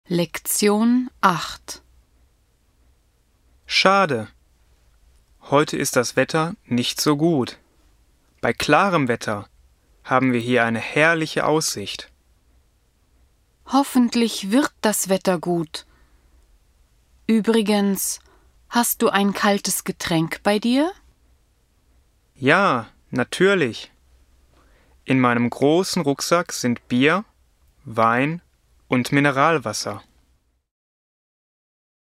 Lektion 8. Schade. Heute ist das Wetter nicht so gut. Bei klarem Wetter haben wir hier eine herrliche Aussicht. Hoffentlich wird das Wetter gut. Übrigens, hast du ein kaltes Getränk bei dir? Ja, natürlich. In meinem großen Rucksack sind Bier, Wein und Mineralwasser.